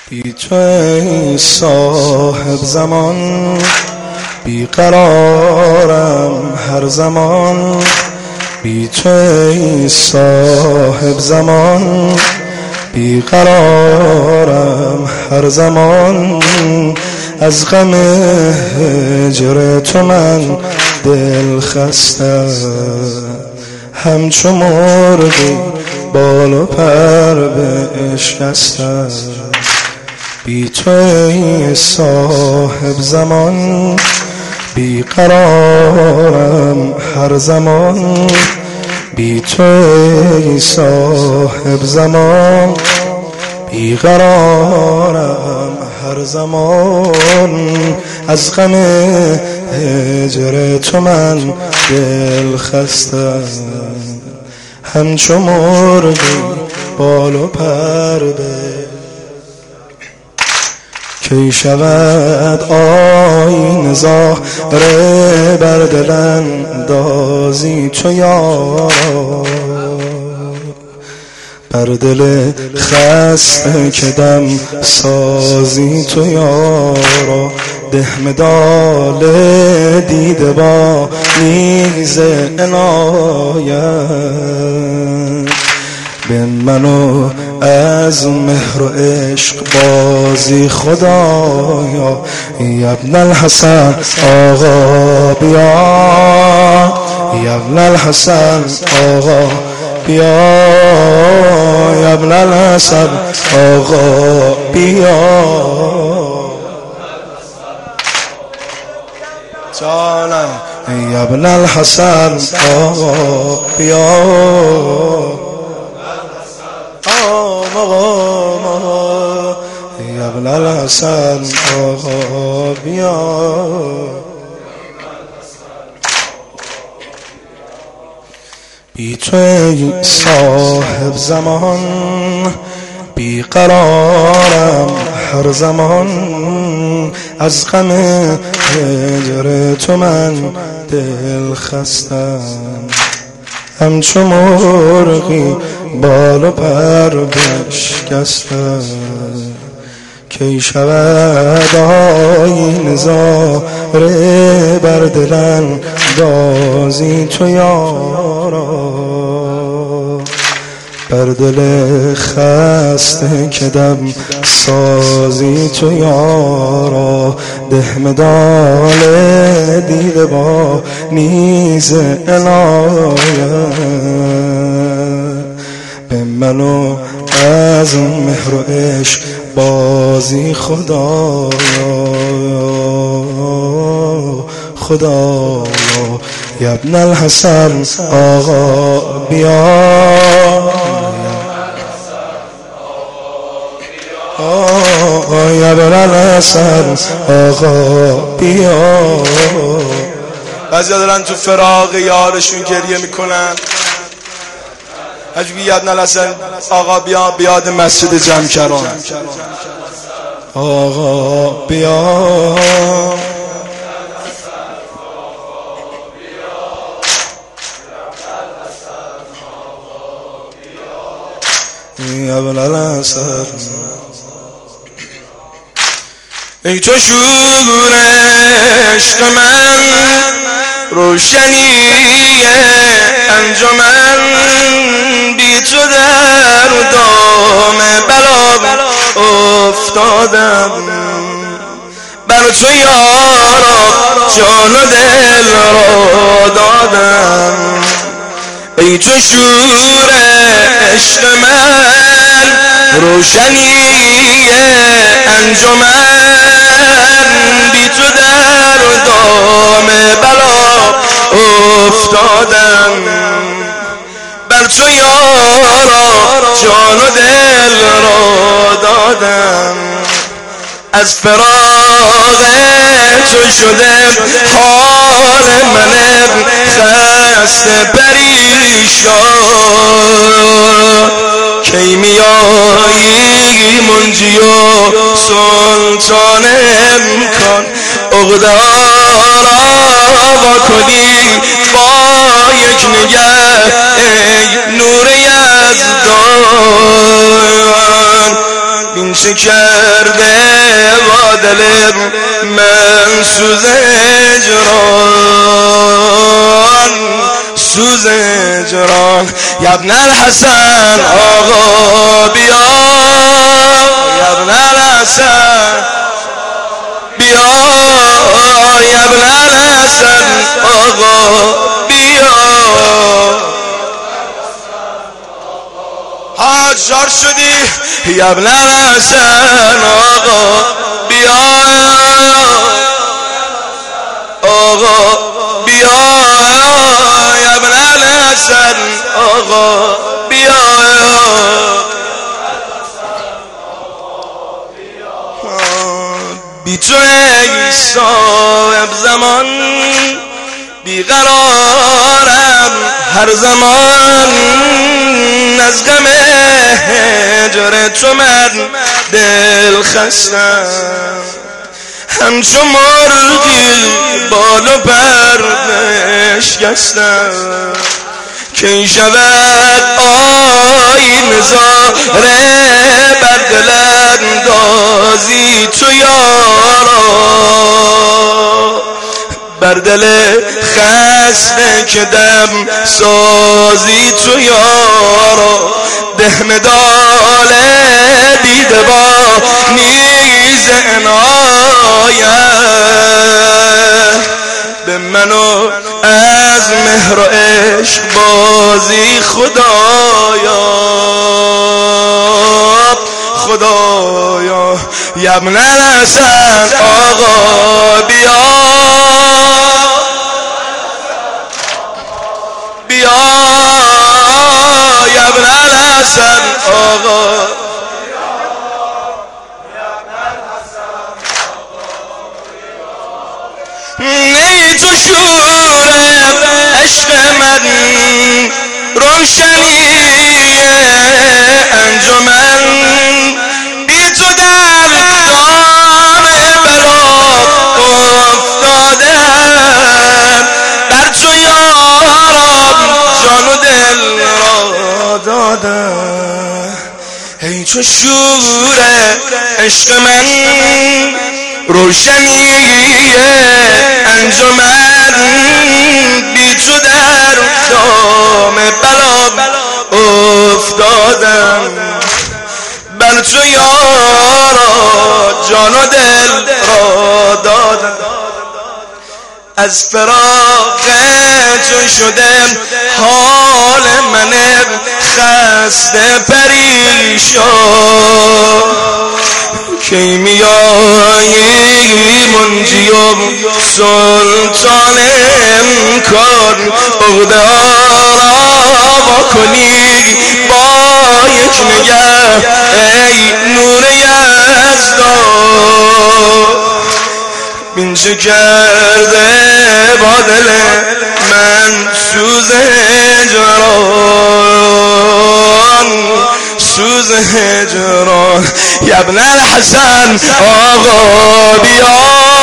بی تو ای صاحب زمان بیقرارم هر زمان، بی تو ای صاحب زمان بیقرارم هر زمان. از غم هجر تو من دل خسته، همچو مرغی بال و پر بشکسته. بی تو ای صاحب زمان بیقرارم هر زمان، بی تو ای صاحب زمان بیقرارم هر زمان. از غم هجر تو من دل خسته، همچو مرغی بال و پر کی شود آیین ظاهر بر دل اندازی تو یارا، بر دل خسته که دم سازی تو یارا. ده مدال دیده با نیز عنایت، بین منو از مهر و عشق بازی خدایا. یا ابن الحسن آقا بیا، یا ابن الحسن آقا بیا، یا ابن الحسن آقا بیا. جانم یا ابن الحسن آقا بیا، یا ابن الحسن آقا بیا. بی تو ای صاحب زمان بیقرارم هر زمان، از غم هجر تو من دل خستم، همچو مرغی بال و پر بشکسته. کی شود آیین ظاهر بر دل اندازی تو یارا، بر دل خسته که دم سازی تو یارا. ده مدال دیده با نیز عنایت، به منو از مهر و عشق بازی خدایا. خدایا یا ابن الحسن آقا بیا، یا ابن الحسن آقا بیا. بعضیا دارن تو فراق یارشون گریه میکنن، حجبی یا ابن الحسن آقا بیا، بیاد مسجد جمکران آقا بیا. یا ابن الحسن ای تو شور عشق من، روشنی انجمن، بی تو در دام بلا افتادم. بر تو یارا جان و دل را دادم. ای تو شور عشق من، روشنی انجمن، بی تو در دام بلا افتادم. بر تو یارا جان و دل را دادم. از فراق تو شده حال من خسته پریشان. کی میایی منجی و سلطان امکان، عقده‌ها کنی با یک نگه ای نور یزدان. بین چه کرده با دل من سوز هجران سوز هجران یا ابن الحسن آقا بیا یا ابن الحسن بیا یا ابن الحسن آقا بیا حاجار شدی یا ابن الحسن آقا بیا آقا بیا یا ابن الحسن آقا بیا بی تو ای صاحب زمان بیقرارم هر زمان از غم هجر تو من دل خستم همچو مرغی بال و پر بشکستم کی شود آیین زاره بر دل اندازی تو یارا بر دل خسته که دم سازی تو یارا ده مدال دیده با نیز عنایت به منو از مهر و عشق بازی خدایا خدایا یا ابن الحسن آقا بیا بیا یا ابن الحسن آقا نی تو شور عشق من روشنی انجمن بی تو در دام بلا افتادم بر تو یارم جان و دل را دادم ای تو شور عشق من روشنی انجمن بی تو در دام بلا افتادم بر تو یارا جان و دل را دادم از فراق تو شدم حال من خسته پریشان کی میایی منجی و سلطان امکان عقده را کنی با یک نگه ای نور یزدان بین چه کرده با دل من سوز هجران سوز هجران یا ابن الحسن آقا بیا